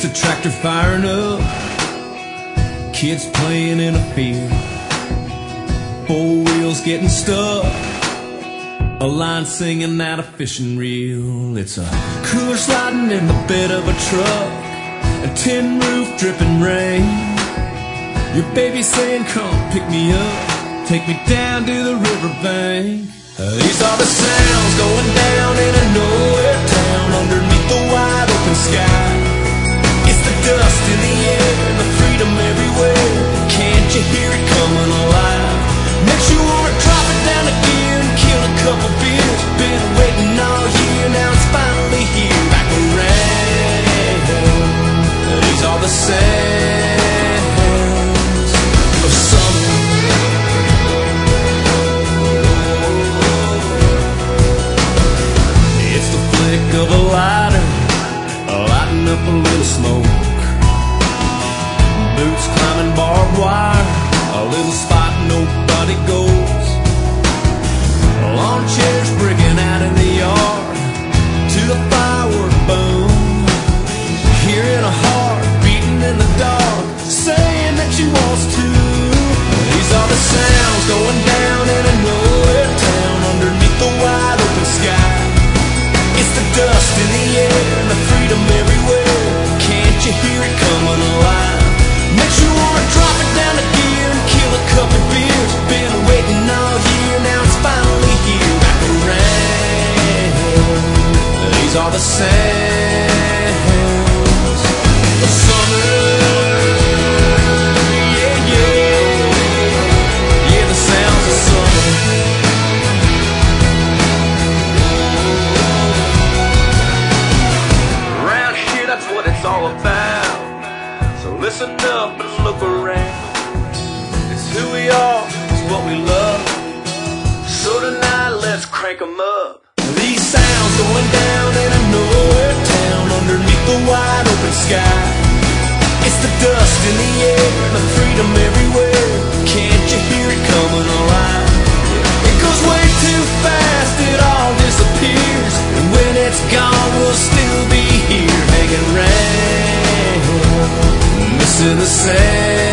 It's a tractor firing up, kids playing in a field, four wheels getting stuck, a line singing out a fishing reel. It's a cooler sliding in the bed of a truck, a tin roof dripping rain. Your baby saying, come pick me up, take me down to the riverbank. These are the sounds going down in a nowhere town underneath the wide open sky. It's the dust in the air and the freedom everywhere. Can't you hear it coming alive? Makes you wanna drop it down again and kill a couple beers. Been waiting all year, now it's finally here. Back around. These are the sounds of summer. It's the flick of a lighter, lighting up a little smoke. Boots climbing barbed wire, a little spot nobody goes. Lawn chairs breaking out in the yard to the firework boom. Hearing a heart beating in the dark, saying that she wants to. These are the sounds going down in a nowhere town underneath the wide open sky. It's the dust in the air and the freedom everywhere. Can't you hear it coming alive? Makes you wanna drop it down again and kill a couple beers. Been waiting all year, now it's finally here. Back around. These are the sounds of summer. Yeah, yeah. Yeah, the sounds of summer. Around here, that's what it's all about. So listen up and look around. It's who we are, it's what we love. So tonight, let's crank 'em up. These sounds going down in a nowhere town underneath the wide open sky. It's the dust in the air and the freedom everywhere. Can't you hear it coming alive? It goes way too fast, it all disappears. And when it's gone, we'll still be here hanging around, missing the sound.